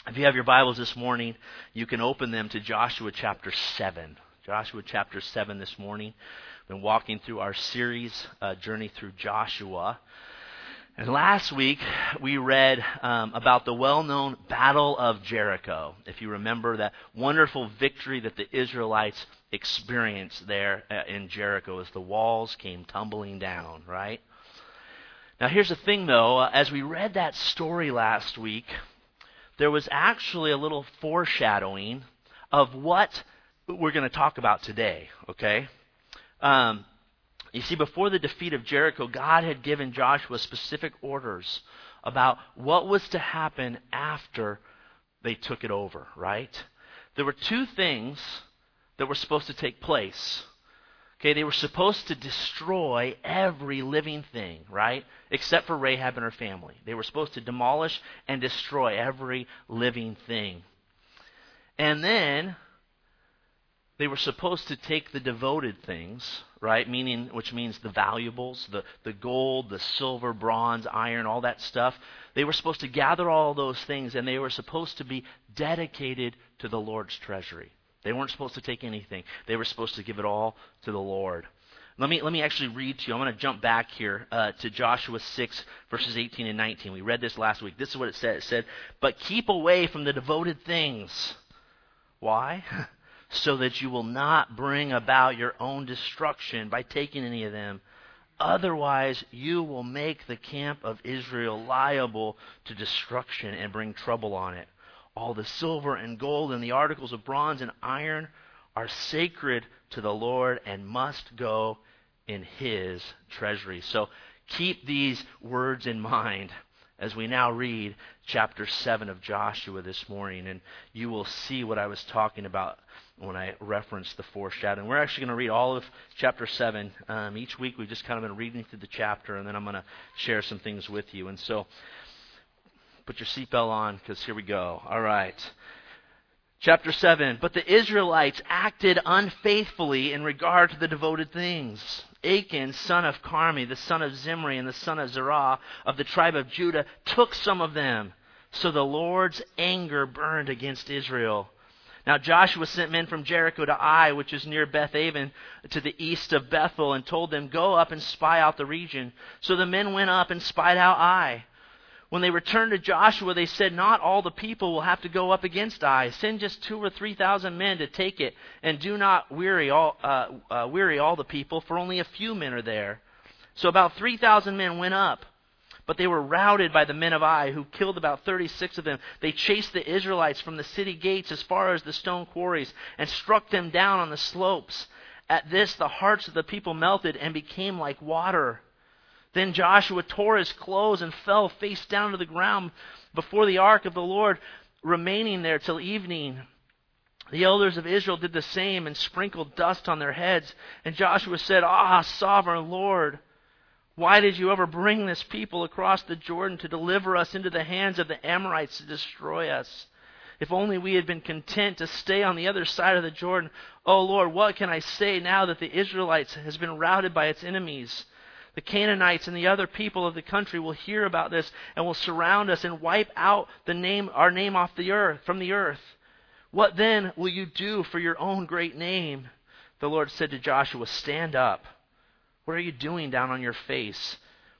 If you have your Bibles this morning, you can open them to Joshua chapter 7. Joshua chapter 7 this morning. We've been walking through our series, Journey Through Joshua. And last week, we read about the well-known Battle of Jericho. If you remember that wonderful victory that the Israelites experienced there in Jericho as the walls came tumbling down, right? Now here's the thing though, as we read that story last week, there was actually a little foreshadowing of what we're going to talk about today, okay? You see, before the defeat of Jericho, God had given Joshua specific orders about what was to happen after they took it over, right? There were two things that were supposed to take place. Okay, they were supposed to destroy every living thing, right? Except for Rahab and her family. They were supposed to demolish and destroy every living thing. And then they were supposed to take the devoted things, right? Which means the valuables, the gold, the silver, bronze, iron, all that stuff. They were supposed to gather all those things, and they were supposed to be dedicated to the Lord's treasury. They weren't supposed to take anything. They were supposed to give it all to the Lord. Let me actually read to you. I'm going to jump back here to Joshua 6, verses 18 and 19. We read this last week. This is what it said. It said, "But keep away from the devoted things." Why? "So that you will not bring about your own destruction by taking any of them. Otherwise, you will make the camp of Israel liable to destruction and bring trouble on it. All the silver and gold and the articles of bronze and iron are sacred to the Lord and must go in His treasury." So keep these words in mind as we now read chapter 7 of Joshua this morning, and you will see what I was talking about when I referenced the foreshadowing. We're actually going to read all of chapter 7. Each week we've just kind of been reading through the chapter, and then I'm going to share some things with you. And so put your seatbelt on, because here we go. All right. Chapter 7. "But the Israelites acted unfaithfully in regard to the devoted things. Achan, son of Carmi, the son of Zimri, and the son of Zerah of the tribe of Judah, took some of them. So the Lord's anger burned against Israel. Now Joshua sent men from Jericho to Ai, which is near Beth-aven, to the east of Bethel, and told them, 'Go up and spy out the region.' So the men went up and spied out Ai. When they returned to Joshua, they said, 'Not all the people will have to go up against Ai. Send just 2,000 or 3,000 men to take it, and do not weary all the people, for only a few men are there.' So about 3,000 men went up, but they were routed by the men of Ai, who killed about 36 of them. They chased the Israelites from the city gates as far as the stone quarries, and struck them down on the slopes. At this, the hearts of the people melted and became like water. Then Joshua tore his clothes and fell face down to the ground before the ark of the Lord, remaining there till evening. The elders of Israel did the same and sprinkled dust on their heads. And Joshua said, 'Ah, sovereign Lord, why did you ever bring this people across the Jordan to deliver us into the hands of the Amorites to destroy us? If only we had been content to stay on the other side of the Jordan. Oh Lord, what can I say now that the Israelites has been routed by its enemies? The Canaanites and the other people of the country will hear about this and will surround us and wipe out our name off the earth, from the earth. What then will you do for your own great name?' The Lord said to Joshua, 'Stand up. What are you doing down on your face?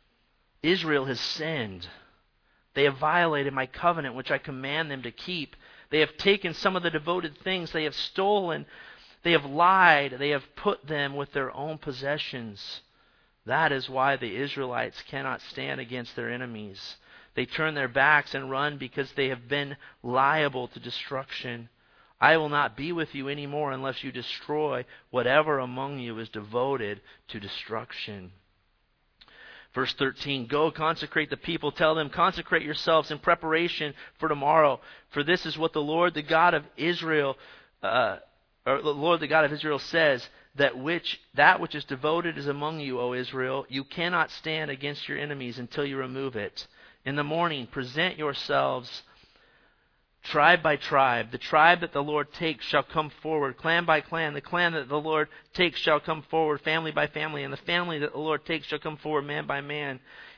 Israel has sinned. They have violated my covenant, which I command them to keep. They have taken some of the devoted things. They have stolen. They have lied. They have put them with their own possessions. That is why the Israelites cannot stand against their enemies. They turn their backs and run because they have been liable to destruction. I will not be with you anymore unless you destroy whatever among you is devoted to destruction.'" Verse 13, "Go consecrate the people. Tell them, 'Consecrate yourselves in preparation for tomorrow. For this is what the Lord, the God of Israel, says, that which is devoted is among you, O Israel. You cannot stand against your enemies until you remove it. In the morning, present yourselves tribe by tribe. The tribe that the Lord takes shall come forward, clan by clan. The clan that the Lord takes shall come forward, family by family. And the family that the Lord takes shall come forward, man by man.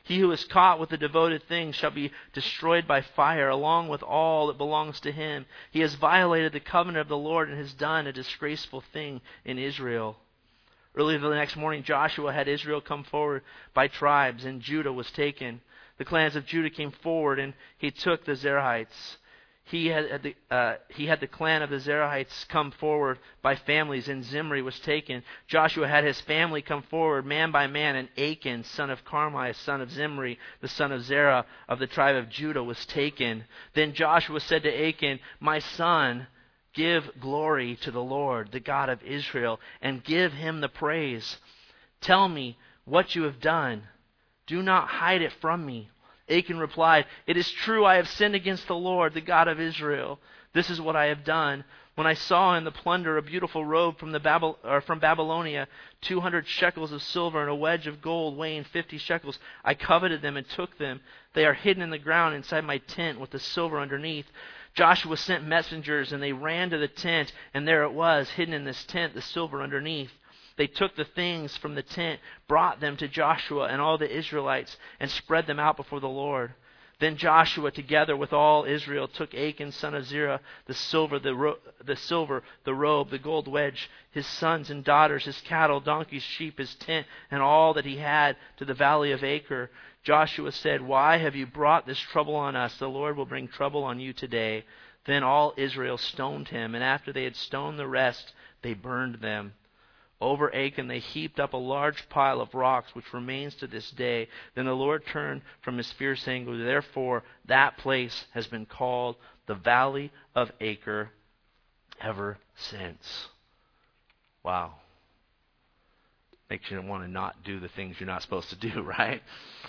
He who is caught with the devoted thing shall be destroyed by fire, along with all that belongs to him. He has violated the covenant of the Lord and has done a disgraceful thing in Israel. Early the next morning, Joshua had Israel come forward by tribes, and Judah was taken. The clans of Judah came forward, and he took the Zerahites. He had the clan of the Zerahites come forward by families, and Zimri was taken. Joshua had his family come forward man by man, and Achan, son of Carmi, son of Zimri, the son of Zerah, of the tribe of Judah, was taken. Then Joshua said to Achan, "My son, give glory to the Lord, the God of Israel, and give him the praise. Tell me what you have done. Do not hide it from me." Achan replied, "It is true, I have sinned against the Lord, the God of Israel. This is what I have done. When I saw in the plunder a beautiful robe from Babylonia, 200 shekels of silver and a wedge of gold weighing 50 shekels, I coveted them and took them. They are hidden in the ground inside my tent with the silver underneath." Joshua sent messengers, and they ran to the tent, and there it was, hidden in this tent, the silver underneath. They took the things from the tent, brought them to Joshua and all the Israelites, and spread them out before the Lord. Then Joshua, together with all Israel, took Achan, son of Zerah, the silver, the robe, the gold wedge, his sons and daughters, his cattle, donkeys, sheep, his tent, and all that he had to the valley of Achor. Joshua said, "Why have you brought this trouble on us? The Lord will bring trouble on you today." Then all Israel stoned him, and after they had stoned the rest, they burned them. Over Achan they heaped up a large pile of rocks, which remains to this day. Then the Lord turned from his fierce anger. Therefore, that place has been called the Valley of Achor ever since. Wow. Makes you want to not do the things you're not supposed to do, right?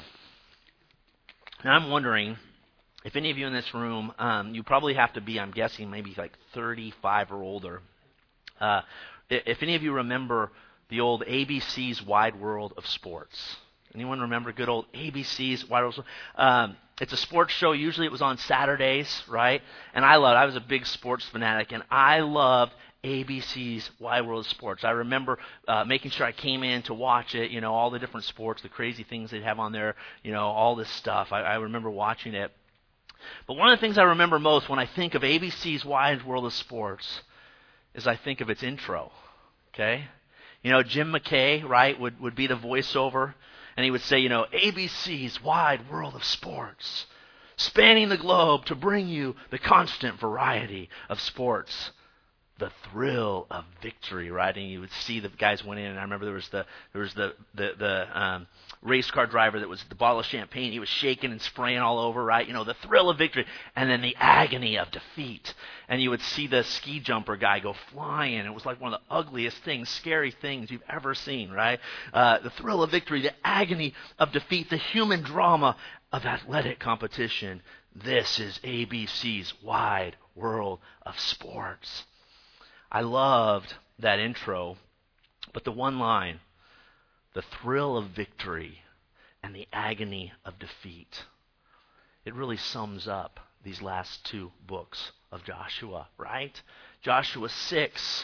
And I'm wondering if any of you in this room, you probably have to be, I'm guessing, maybe like 35 or older. If any of you remember the old ABC's Wide World of Sports. Anyone remember good old ABC's Wide World of Sports? It's a sports show. Usually it was on Saturdays, right? And I was a big sports fanatic, and I loved ABC's Wide World of Sports. I remember making sure I came in to watch it, all the different sports, the crazy things they'd have on there, all this stuff. I remember watching it. But one of the things I remember most when I think of ABC's Wide World of Sports is I think of its intro, okay? Jim McKay, right, would be the voiceover, and he would say, ABC's Wide World of Sports, spanning the globe to bring you the constant variety of sports. The thrill of victory, right? And you would see the guys went in, and I remember there was the race car driver that was the bottle of champagne. He was shaking and spraying all over, right? The thrill of victory, and then the agony of defeat. And you would see the ski jumper guy go flying. It was like one of the ugliest things, scary things you've ever seen, right? The thrill of victory, the agony of defeat, the human drama of athletic competition. This is ABC's Wide World of Sports. I loved that intro, but the one line, the thrill of victory and the agony of defeat, it really sums up these last two books of Joshua, right? Joshua 6,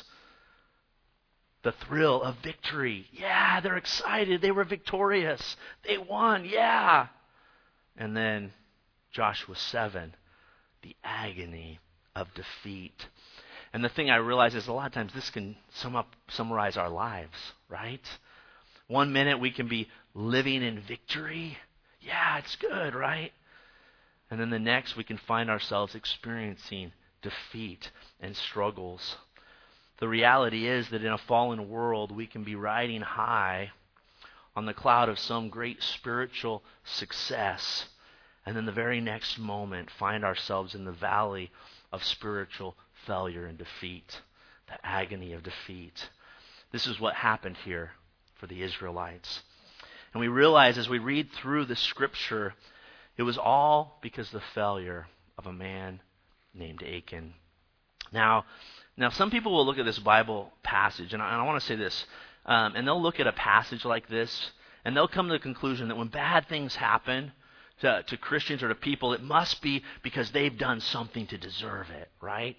the thrill of victory. Yeah, they're excited. They were victorious. They won. Yeah. And then Joshua 7, the agony of defeat. And the thing I realize is a lot of times this can summarize our lives, right? One minute we can be living in victory. Yeah, it's good, right? And then the next we can find ourselves experiencing defeat and struggles. The reality is that in a fallen world we can be riding high on the cloud of some great spiritual success, and then the very next moment find ourselves in the valley of spiritual failure and defeat, the agony of defeat. This is what happened here for the Israelites. And we realize as we read through the scripture, it was all because of the failure of a man named Achan. Now some people will look at this Bible passage, and I want to say this, and they'll look at a passage like this, and they'll come to the conclusion that when bad things happen to Christians or to people, it must be because they've done something to deserve it, right?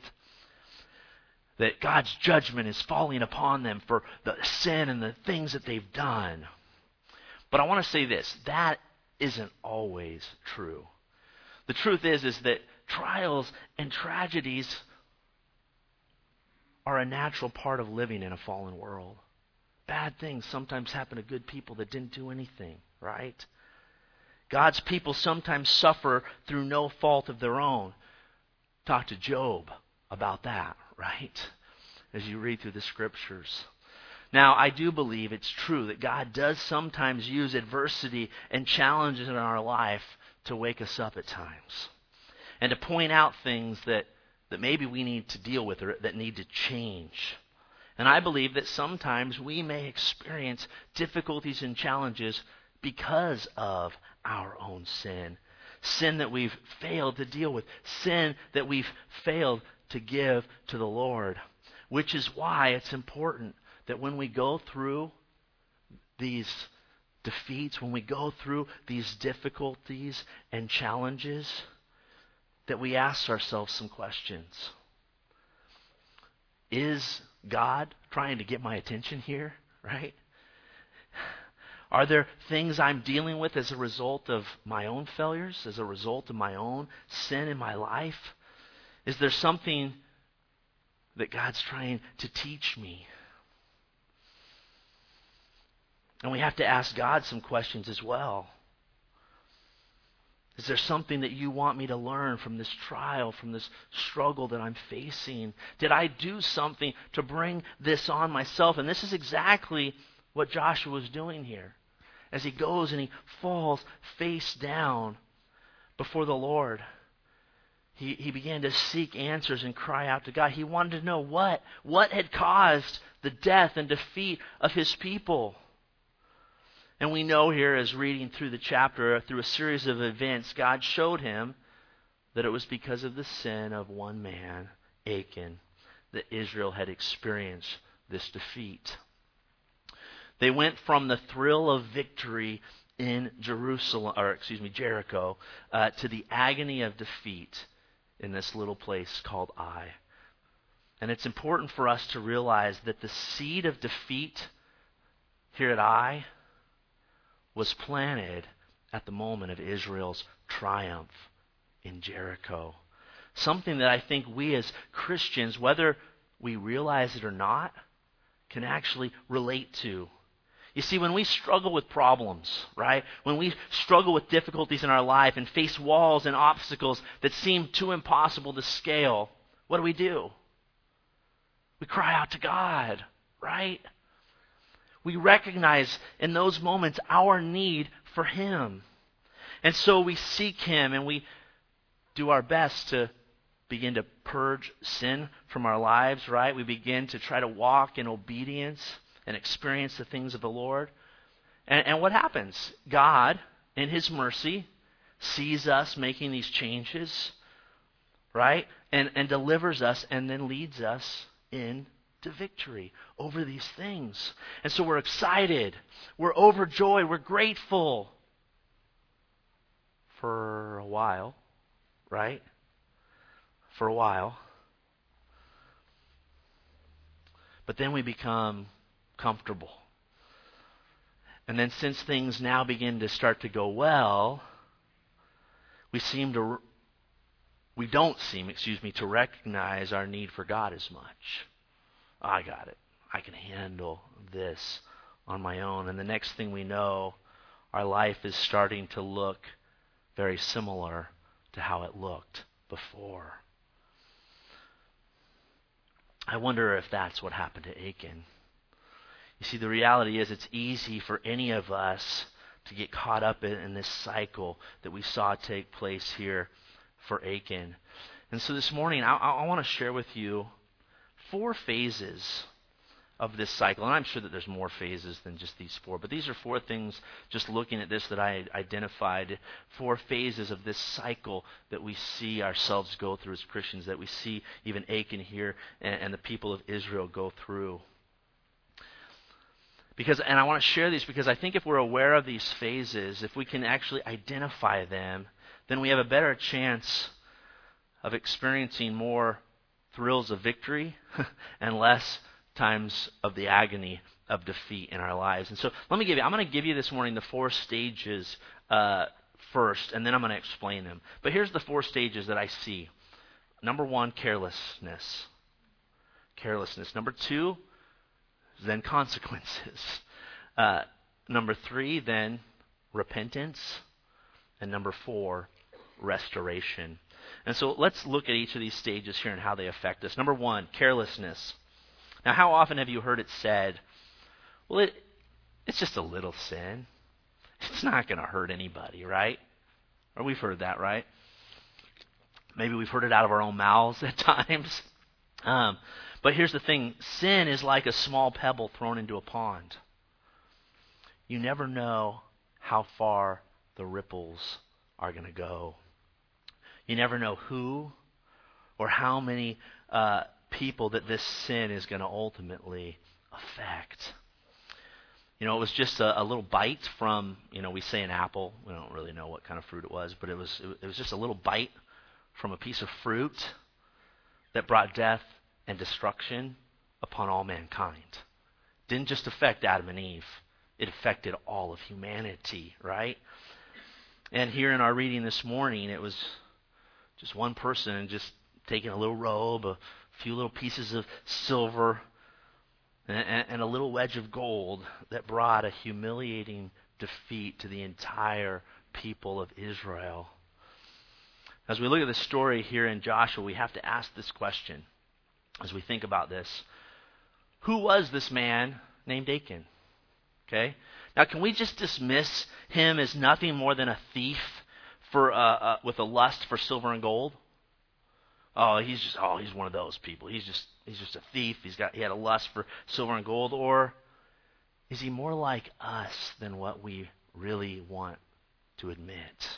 That God's judgment is falling upon them for the sin and the things that they've done. But I want to say this, that isn't always true. The truth is that trials and tragedies are a natural part of living in a fallen world. Bad things sometimes happen to good people that didn't do anything, right? God's people sometimes suffer through no fault of their own. Talk to Job about that, right? As you read through the scriptures. Now, I do believe it's true that God does sometimes use adversity and challenges in our life to wake us up at times. And to point out things that maybe we need to deal with or that need to change. And I believe that sometimes we may experience difficulties and challenges because of our own sin. Sin that we've failed to deal with. Sin that we've failed to give to the Lord. Which is why it's important that when we go through these defeats, when we go through these difficulties and challenges, that we ask ourselves some questions. Is God trying to get my attention here, right? Are there things I'm dealing with as a result of my own failures, as a result of my own sin in my life? Is there something that God's trying to teach me? And we have to ask God some questions as well. Is there something that you want me to learn from this trial, from this struggle that I'm facing? Did I do something to bring this on myself? And this is exactly what Joshua was doing here. As he goes and he falls face down before the Lord. He began to seek answers and cry out to God. He wanted to know what had caused the death and defeat of his people. And we know here, as reading through the chapter, through a series of events, God showed him that it was because of the sin of one man, Achan, that Israel had experienced this defeat. They went from the thrill of victory in Jericho, to the agony of defeat in this little place called Ai. And it's important for us to realize that the seed of defeat here at Ai was planted at the moment of Israel's triumph in Jericho. Something that I think we as Christians, whether we realize it or not, can actually relate to. You see, when we struggle with problems, right? When we struggle with difficulties in our life and face walls and obstacles that seem too impossible to scale, what do? We cry out to God, right? We recognize in those moments our need for Him. And so we seek Him and we do our best to begin to purge sin from our lives, right? We begin to try to walk in obedience and experience the things of the Lord. And what happens? God, in His mercy, sees us making these changes, right? And delivers us and then leads us into victory over these things. And so we're excited. We're overjoyed. We're grateful for a while, right? For a while. But then we become comfortable. And then since things now begin to start to go well, we don't seem to recognize our need for God as much. I got it. I can handle this on my own. And the next thing we know, our life is starting to look very similar to how it looked before. I wonder if that's what happened to Achan. You see, the reality is it's easy for any of us to get caught up in this cycle that we saw take place here for Achan. And so this morning, I want to share with you 4 phases of this cycle. And I'm sure that there's more phases than just these 4. But these are 4 things, just looking at this, that I identified. 4 phases of this cycle that we see ourselves go through as Christians, that we see even Achan here and the people of Israel go through. And I want to share these because I think if we're aware of these phases, if we can actually identify them, then we have a better chance of experiencing more thrills of victory and less times of the agony of defeat in our lives. And so I'm going to give you this morning the 4 stages first, and then I'm going to explain them. But here's the 4 stages that I see. Number 1, carelessness. Carelessness. Number 2, then consequences. Number 3, then repentance. And number 4, restoration. And so let's look at each of these stages here and how they affect us. Number 1, carelessness. Now, how often have you heard it said, well, it's just a little sin. It's not going to hurt anybody, right? Or we've heard that, right? Maybe we've heard it out of our own mouths at times. But here's the thing. Sin is like a small pebble thrown into a pond. You never know how far the ripples are going to go. You never know who or how many people that this sin is going to ultimately affect. You know, it was just a little bite from, we say an apple. We don't really know what kind of fruit it was, but it was just a little bite from a piece of fruit that brought death and destruction upon all mankind. Didn't just affect Adam and Eve. It affected all of humanity, right? And here in our reading this morning, it was just one person just taking a little robe, a few little pieces of silver, and a little wedge of gold that brought a humiliating defeat to the entire people of Israel. As we look at the story here in Joshua, we have to ask this question as we think about this. Who was this man named Achan? Okay? Now, can we just dismiss him as nothing more than a thief with a lust for silver and gold? He's one of those people. He's just a thief. He had a lust for silver and gold. Or is he more like us than what we really want to admit?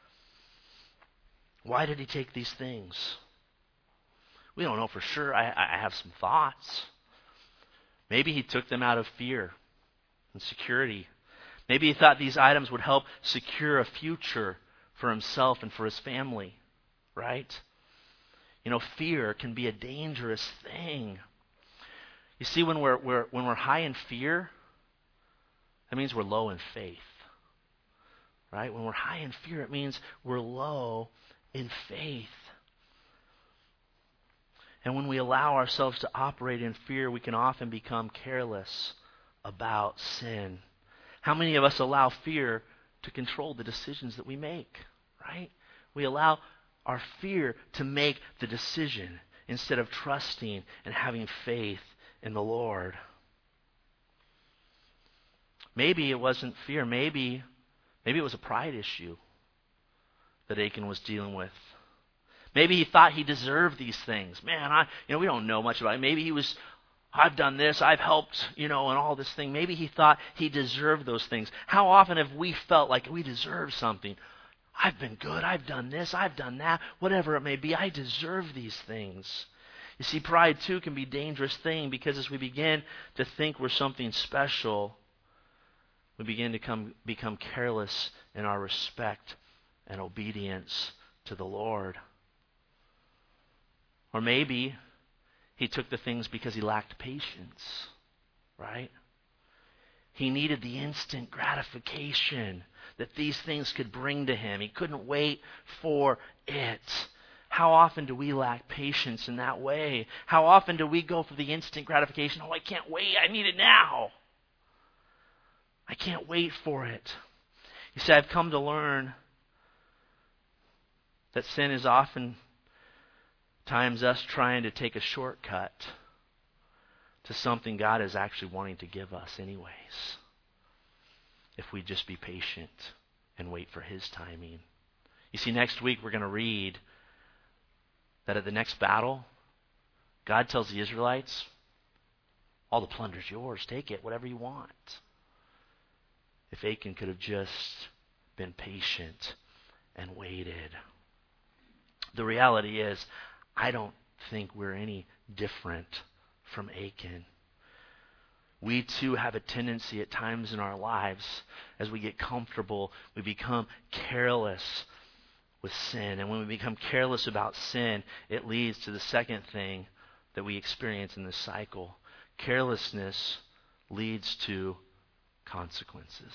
Why did he take these things? We don't know for sure. I have some thoughts. Maybe he took them out of fear and security. Maybe he thought these items would help secure a future for himself and for his family, right? Fear can be a dangerous thing. You see, when we're high in fear, that means we're low in faith, right? When we're high in fear, it means we're low in faith. And when we allow ourselves to operate in fear, we can often become careless about sin. How many of us allow fear to control the decisions that we make, right? We allow our fear to make the decision instead of trusting and having faith in the Lord. Maybe it wasn't fear. Maybe it was a pride issue that Achan was dealing with. Maybe he thought he deserved these things. Man, we don't know much about it. Maybe he was, I've done this, I've helped, and all this thing. Maybe he thought he deserved those things. How often have we felt like we deserve something? I've been good, I've done this, I've done that, whatever it may be, I deserve these things. You see, pride too can be a dangerous thing because as we begin to think we're something special, we begin to become careless in our respect and obedience to the Lord. Or maybe he took the things because he lacked patience, right? He needed the instant gratification that these things could bring to him. He couldn't wait for it. How often do we lack patience in that way? How often do we go for the instant gratification? I can't wait. I need it now. I can't wait for it. You see, I've come to learn that sin is oftentimes us trying to take a shortcut to something God is actually wanting to give us anyways, if we just be patient and wait for His timing. You see, next week we're going to read that at the next battle, God tells the Israelites, all the plunder's yours, take it, whatever you want. If Achan could have just been patient and waited. The reality is, I don't think we're any different from Achan. We too have a tendency at times in our lives, as we get comfortable, we become careless with sin. And when we become careless about sin, it leads to the second thing that we experience in this cycle. Carelessness leads to consequences.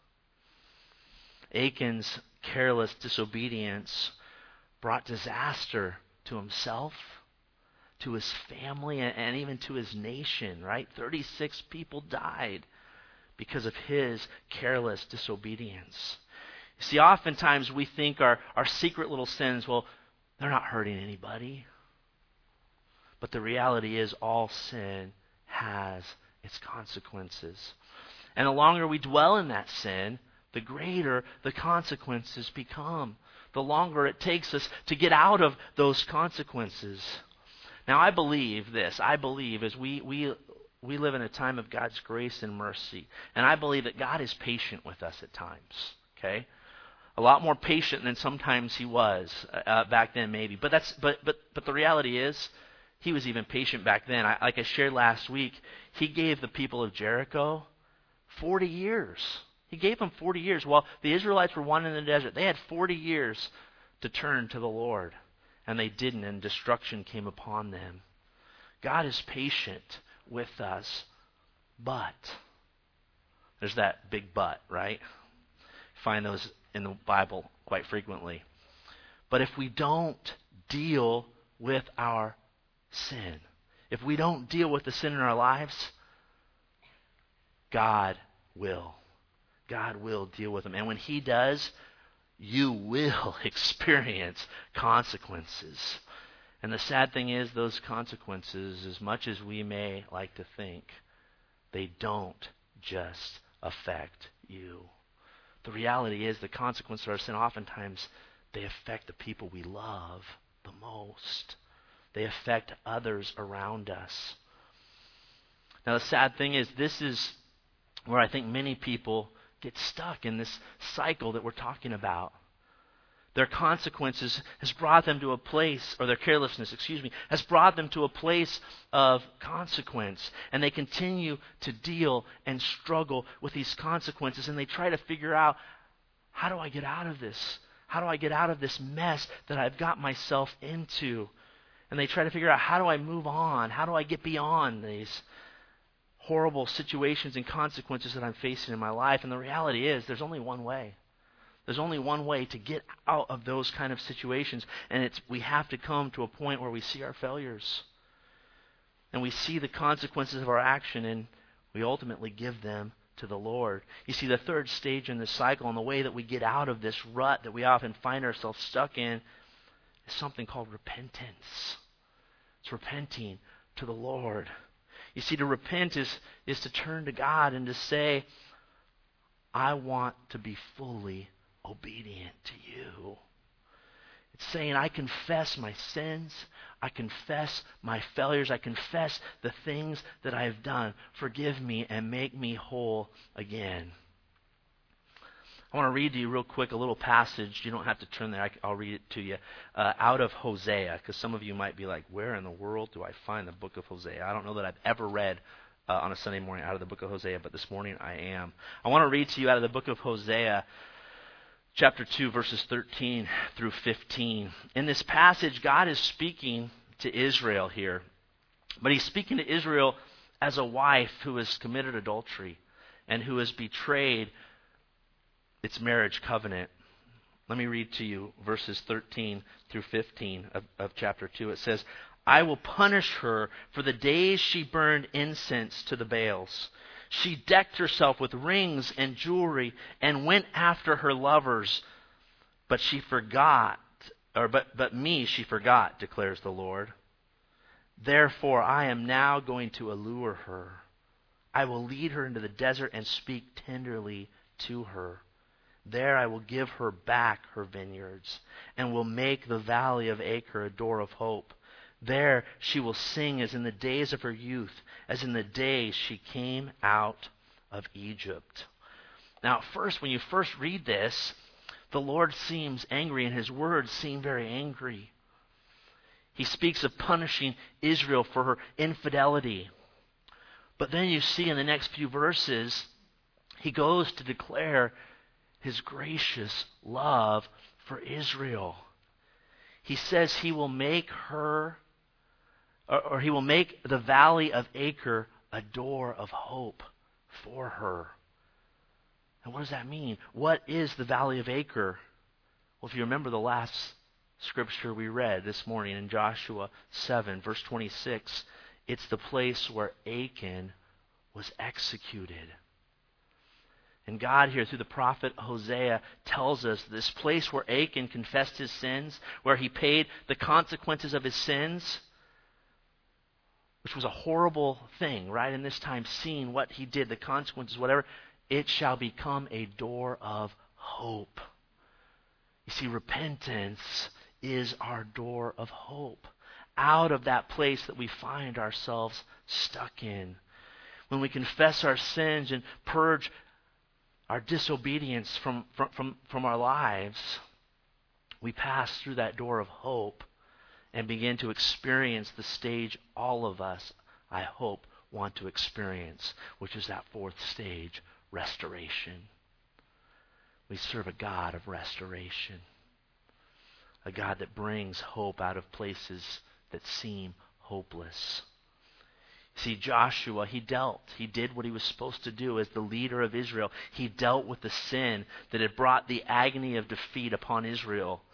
Achan's careless disobedience brought disaster to himself, to his family, and even to his nation, right? 36 people died because of his careless disobedience. See, oftentimes we think our secret little sins, well, they're not hurting anybody. But the reality is all sin has its consequences. And the longer we dwell in that sin, the greater the consequences become. The longer it takes us to get out of those consequences. Now, I believe this. I believe as we live in a time of God's grace and mercy. And I believe that God is patient with us at times. Okay? A lot more patient than sometimes he was back then, maybe. But the reality is, he was even patient back then. Like I shared last week, he gave the people of Jericho 40 years. He gave them 40 years. While the Israelites were wandering in the desert, they had 40 years to turn to the Lord. And they didn't, and destruction came upon them. God is patient with us, but there's that big but, right? Find those in the Bible quite frequently. But if we don't deal with our sin, if we don't deal with the sin in our lives, God will. God will deal with them. And when he does, you will experience consequences. And the sad thing is, those consequences, as much as we may like to think, they don't just affect you. The reality is the consequences of our sin, oftentimes, they affect the people we love the most. They affect others around us. Now, the sad thing is, this is where I think many people get stuck in this cycle that we're talking about. Their consequences has brought them to a place, or their carelessness, has brought them to a place of consequence. And they continue to deal and struggle with these consequences. And they try to figure out, how do I get out of this? How do I get out of this mess that I've got myself into? And they try to figure out, how do I move on? How do I get beyond these horrible situations and consequences that I'm facing in my life? And the reality is, there's only one way. There's only one way to get out of those kind of situations, and we have to come to a point where we see our failures. And we see the consequences of our action, and we ultimately give them to the Lord. You see, the third stage in this cycle, and the way that we get out of this rut that we often find ourselves stuck in, is something called repentance. It's repenting to the Lord. You see, to repent is to turn to God and to say, I want to be fully obedient to you. It's saying, I confess my sins. I confess my failures. I confess the things that I have done. Forgive me and make me whole again. I want to read to you real quick a little passage. You don't have to turn there. I'll read it to you. Out of Hosea, because some of you might be like, where in the world do I find the book of Hosea? I don't know that I've ever read on a Sunday morning out of the book of Hosea, but this morning I am. I want to read to you out of the book of Hosea, chapter 2, verses 13 through 15. In this passage, God is speaking to Israel here. But he's speaking to Israel as a wife who has committed adultery and who has betrayed its marriage covenant. Let me read to you verses 13 through 15 of chapter 2. It says, I will punish her for the days she burned incense to the Baals. She decked herself with rings and jewelry and went after her lovers. But she forgot, but me she forgot, declares the Lord. Therefore I am now going to allure her. I will lead her into the desert and speak tenderly to her. There I will give her back her vineyards and will make the valley of Achor a door of hope. There she will sing as in the days of her youth, as in the days she came out of Egypt. Now, at first, when you first read this, the Lord seems angry, and his words seem very angry. He speaks of punishing Israel for her infidelity. But then you see in the next few verses, he goes to declare his gracious love for Israel. He says he will make her, or he will make the valley of Achor a door of hope for her. And what does that mean? What is the Valley of Achor? Well, if you remember the last scripture we read this morning in Joshua 7, verse 26, it's the place where Achan was executed. And God here, through the prophet Hosea, tells us this place where Achan confessed his sins, where he paid the consequences of his sins, which was a horrible thing, right? In this time, seeing what he did, the consequences, whatever, it shall become a door of hope. You see, repentance is our door of hope. Out of that place that we find ourselves stuck in. When we confess our sins and purge our disobedience from our lives, we pass through that door of hope and begin to experience the stage all of us, I hope, want to experience, which is that fourth stage, restoration. We serve a God of restoration, a God that brings hope out of places that seem hopeless. See, Joshua, he did what he was supposed to do as the leader of Israel. He dealt with the sin that had brought the agony of defeat upon Israel.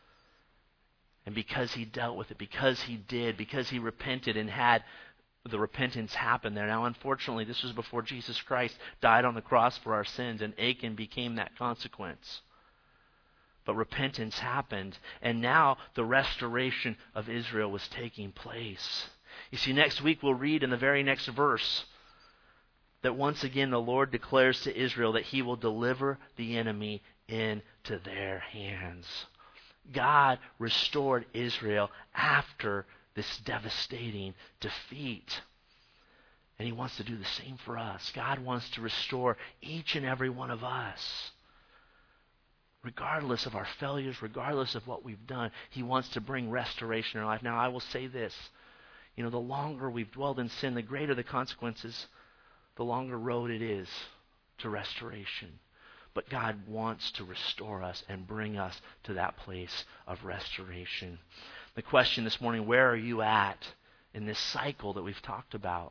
And because he dealt with it, because he repented and had the repentance happen there. Now, unfortunately, this was before Jesus Christ died on the cross for our sins, and Achan became that consequence. But repentance happened, and now the restoration of Israel was taking place. You see, next week we'll read in the very next verse that once again the Lord declares to Israel that he will deliver the enemy into their hands. God restored Israel after this devastating defeat. And he wants to do the same for us. God wants to restore each and every one of us. Regardless of our failures, regardless of what we've done, he wants to bring restoration in our life. Now, I will say this. The longer we've dwelled in sin, the greater the consequences, the longer road it is to restoration. But God wants to restore us and bring us to that place of restoration. The question this morning, where are you at in this cycle that we've talked about?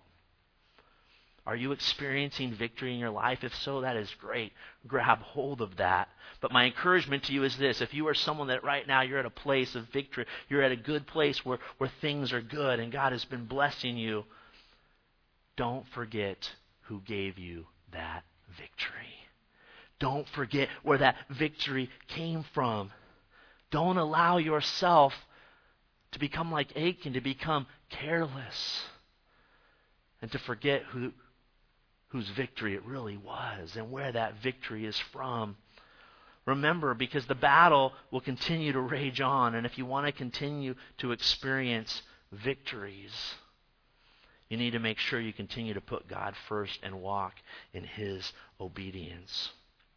Are you experiencing victory in your life? If so, that is great. Grab hold of that. But my encouragement to you is this. If you are someone that right now you're at a place of victory, you're at a good place where things are good and God has been blessing you, don't forget who gave you that victory. Don't forget where that victory came from. Don't allow yourself to become like Achan, to become careless, and to forget whose victory it really was and where that victory is from. Remember, because the battle will continue to rage on, and if you want to continue to experience victories, you need to make sure you continue to put God first and walk in his obedience.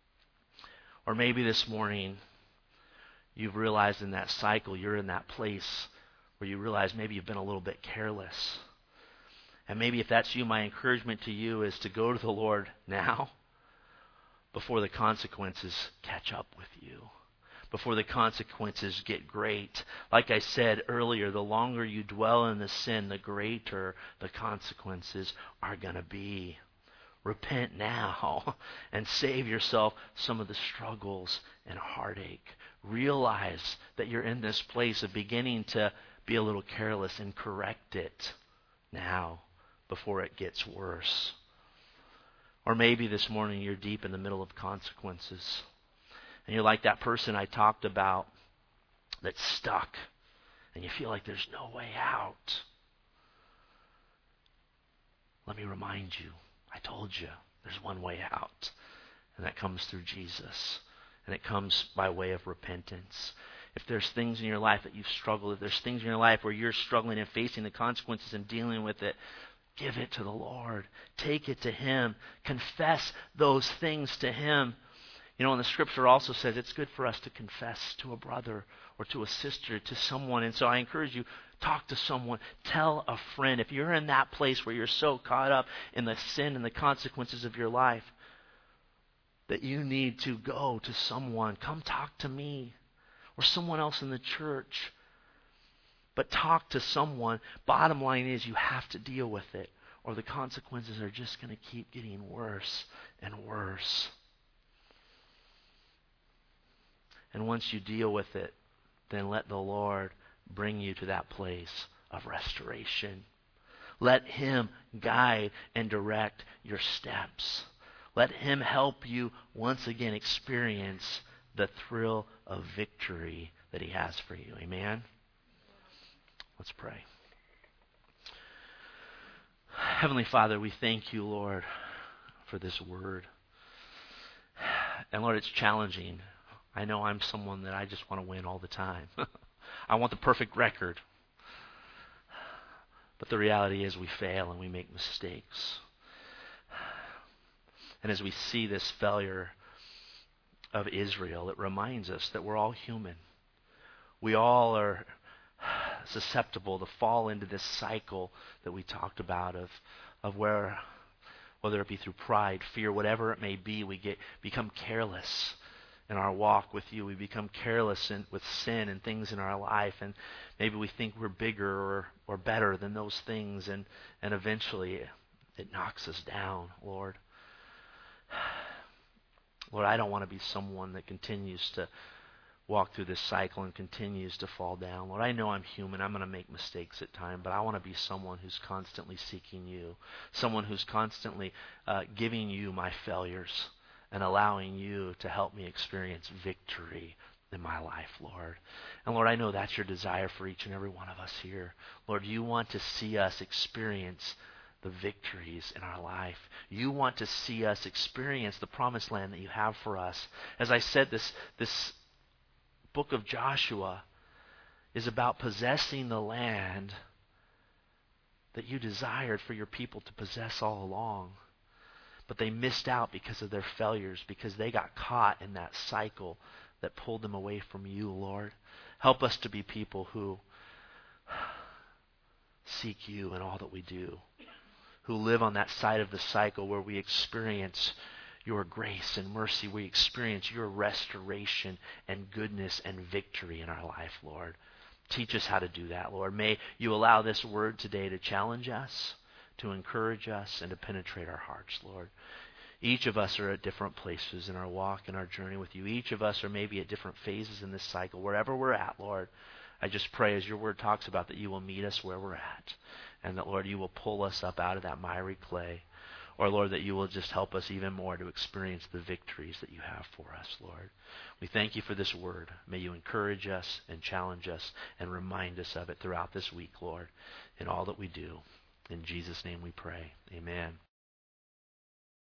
Or maybe this morning you've realized in that cycle, you're in that place where you realize maybe you've been a little bit careless. And maybe if that's you, my encouragement to you is to go to the Lord now before the consequences catch up with you, before the consequences get great. Like I said earlier, the longer you dwell in the sin, the greater the consequences are going to be. Repent now and save yourself some of the struggles and heartache. Realize that you're in this place of beginning to be a little careless and correct it now before it gets worse. Or maybe this morning you're deep in the middle of consequences. And you're like that person I talked about that's stuck. And you feel like there's no way out. Let me remind you, I told you, there's one way out. And that comes through Jesus. And it comes by way of repentance. If there's things in your life that you've struggled, if there's things in your life where you're struggling and facing the consequences and dealing with it, give it to the Lord. Take it to him. Confess those things to him. And the scripture also says it's good for us to confess to a brother or to a sister, to someone. And so I encourage you, talk to someone. Tell a friend. If you're in that place where you're so caught up in the sin and the consequences of your life that you need to go to someone, come talk to me or someone else in the church. But talk to someone. Bottom line is you have to deal with it. or the consequences are just going to keep getting worse and worse. And once you deal with it, then let the Lord bring you to that place of restoration. Let Him guide and direct your steps. Let Him help you once again experience the thrill of victory that He has for you. Amen? Let's pray. Heavenly Father, we thank you, Lord, for this word. And Lord, it's challenging. I know I'm someone that I just want to win all the time. I want the perfect record. But the reality is we fail and we make mistakes. And as we see this failure of Israel, it reminds us that we're all human. We all are susceptible to fall into this cycle that we talked about of where, whether it be through pride, fear, whatever it may be, we become careless in our walk with you. We become careless with sin and things in our life, and maybe we think we're bigger or better than those things, and eventually it knocks us down, Lord. Lord, I don't want to be someone that continues to walk through this cycle and continues to fall down. Lord, I know I'm human. I'm going to make mistakes at times, but I want to be someone who's constantly seeking you, someone who's constantly giving you my failures and allowing you to help me experience victory in my life, Lord. And Lord, I know that's your desire for each and every one of us here. Lord, you want to see us experience the victories in our life. You want to see us experience the promised land that you have for us. As I said, this book of Joshua is about possessing the land that you desired for your people to possess all along. But they missed out because of their failures, because they got caught in that cycle that pulled them away from you, Lord. Help us to be people who seek you in all that we do, who live on that side of the cycle where we experience your grace and mercy, we experience your restoration and goodness and victory in our life, Lord. Teach us how to do that, Lord. May you allow this word today to challenge us, to encourage us, and to penetrate our hearts, Lord. Each of us are at different places in our walk and our journey with you. Each of us are maybe at different phases in this cycle. Wherever we're at, Lord, I just pray as your word talks about that you will meet us where we're at, and that, Lord, you will pull us up out of that miry clay. Or, Lord, that you will just help us even more to experience the victories that you have for us, Lord. We thank you for this word. May you encourage us and challenge us and remind us of it throughout this week, Lord, in all that we do. In Jesus' name we pray. Amen.